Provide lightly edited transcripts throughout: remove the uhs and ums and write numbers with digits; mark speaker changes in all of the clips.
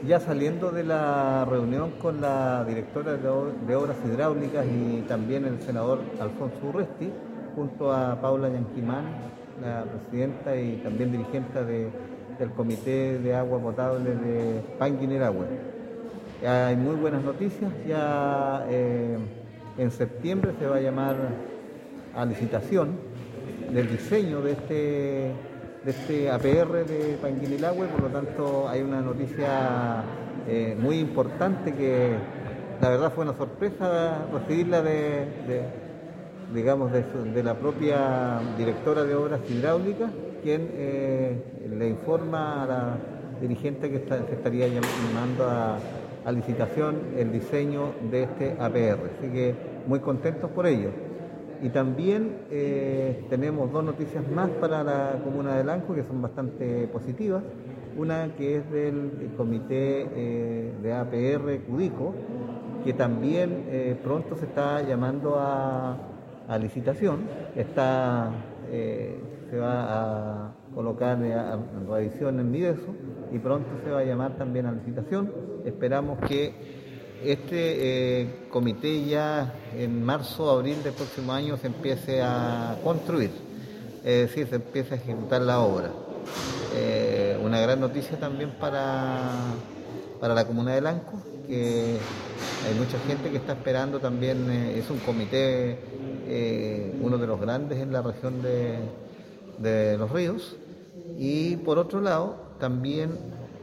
Speaker 1: Ya saliendo de la reunión con la directora de Obras Hidráulicas y también el senador Alfonso Urresti, junto a Paula Yanquimán, la presidenta y también dirigente del Comité de Agua Potable de Panguinelagüe. Hay muy buenas noticias, ya en septiembre se va a llamar a licitación del diseño de este APR de Panguinilagüe, por lo tanto hay una noticia muy importante que la verdad fue una sorpresa recibirla digamos, de la propia directora de Obras Hidráulicas, quien le informa a la dirigente que se estaría llamando a licitación el diseño de este APR. Así que muy contentos por ello. Y también tenemos dos noticias más para la comuna de Lanco que son bastante positivas. Una que es del comité de APR Cudico, que también pronto se está llamando a licitación. Se va a colocar en revisión en Mideso y pronto se va a llamar también a licitación. Esperamos que este comité ya en marzo o abril del próximo año se empiece a construir, es decir, se empiece a ejecutar la obra. Una gran noticia también para la comuna de Lanco, que hay mucha gente que está esperando también, es un comité, uno de los grandes en la región de Los Ríos, y por otro lado también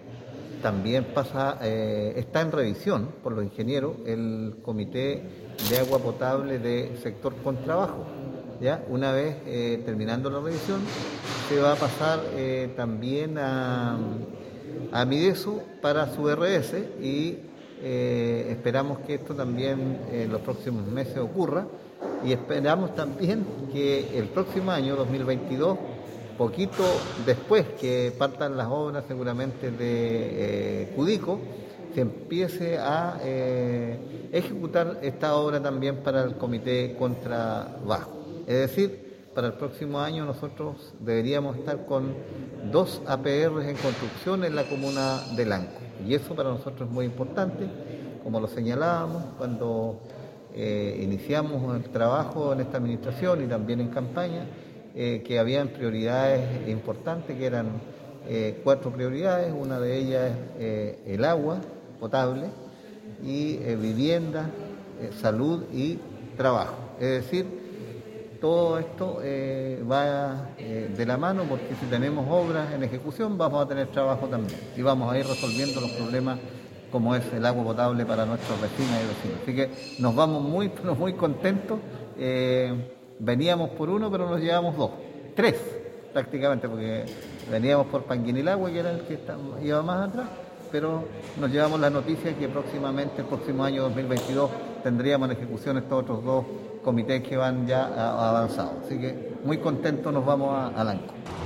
Speaker 1: está en revisión por los ingenieros el comité de agua potable de sector Contrabajo. ¿Ya? Una vez terminando la revisión, se va a pasar también a Mideso para su RS y esperamos que esto también en los próximos meses ocurra, y esperamos también que el próximo año 2022, poquito después que partan las obras seguramente de Cudico, se empiece a ejecutar esta obra también para el comité Contrabajo. Es decir, para el próximo año nosotros deberíamos estar con 2 APRs en construcción en la comuna de Lanco. Y eso para nosotros es muy importante, como lo señalábamos cuando iniciamos el trabajo en esta administración y también en campaña, que habían prioridades importantes, que eran 4 prioridades. Una de ellas es el agua potable, y vivienda, salud y trabajo. Es decir, todo esto va de la mano, porque si tenemos obras en ejecución vamos a tener trabajo también y vamos a ir resolviendo los problemas como es el agua potable para nuestros vecinos y vecinos. Así que nos vamos muy contentos. Veníamos por uno, pero nos llevamos 2, 3 prácticamente, porque veníamos por Panguinilagüe, que era el que iba más atrás, pero nos llevamos la noticia que próximamente, el próximo año 2022, tendríamos en ejecución estos otros 2 comités que van ya avanzados. Así que muy contentos nos vamos a Lanco.